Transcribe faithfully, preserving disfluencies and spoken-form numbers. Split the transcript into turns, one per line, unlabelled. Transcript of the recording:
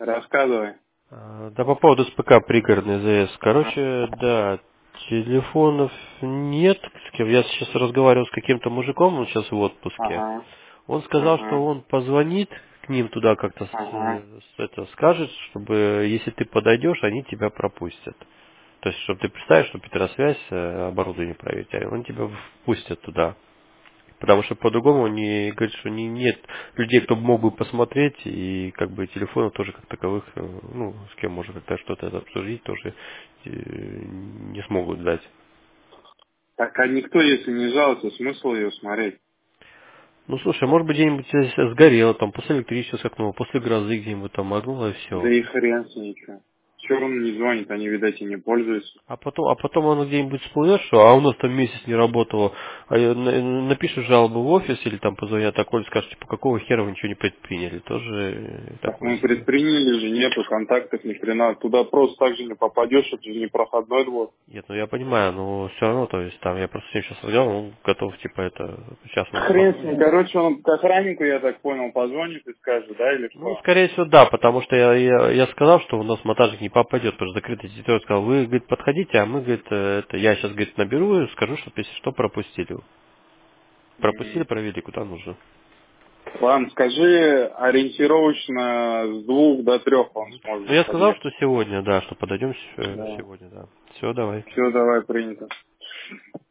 Рассказывай.
А, Да, по поводу СПК пригородный ЗС. Короче, да, телефонов нет. С кем- Я сейчас разговаривал с каким-то мужиком, он сейчас в отпуске.
Ага.
Он сказал, что
Ага.
он позвонит к ним туда как-то, с-
Ага.
с- это скажет, чтобы если ты подойдешь, они тебя пропустят. То есть, чтобы ты представишь, что Петросвязь э, оборудование проверить, а он тебя впустят туда. Потому что по-другому они говорят, что не, нет людей, кто мог бы посмотреть, и как бы телефонов тоже как таковых, э, ну, с кем можно как-то что-то это обсудить, тоже э, не смогут дать.
Так, а никто, если не жалуется, смысл ее смотреть?
Ну, слушай, может быть, где-нибудь э, сгорело, там, после электричества скакнуло, после грозы где-нибудь там моргнуло, и
Да
все.
и хрен с ней, чё. Чё он не звонит, они, видать, и не пользуются.
А потом, а потом оно где-нибудь всплывет, что а у нас там месяц не работало, а я на- напишешь жалобу в офис или там позвонят такой, скажут, типа, какого хера вы ничего не предприняли, тоже э,
Так
такое
мы
себе.
предприняли же, нету контактов ни хрена. Туда просто так же не попадешь, это же не проходной двор.
Нет, ну я понимаю, но все равно, то есть там я просто с ним сейчас разговаривал, он готов, типа, это, сейчас он
Хрен с ним.
позвонит.
Короче, он к охраннику, я так понял, позвонит и скажет, да, или
Ну,
что?
скорее всего, да, потому что я, я, я сказал, что у нас монтажник не попадет, потому что закрытая территория. Сказал, вы, говорит, подходите, а мы, говорит, э, это, я сейчас, говорит, наберу и скажу, что если что, пропустили. Пропустили,
Мгм.
провели, куда нужно.
Ладно, скажи, ориентировочно с двух до трех он
Мгм. Ну,
сможет
я сказал,
подъехать.
что сегодня, да, что подойдем э,
Да.
сегодня, да. Все, давай.
Все, давай, принято.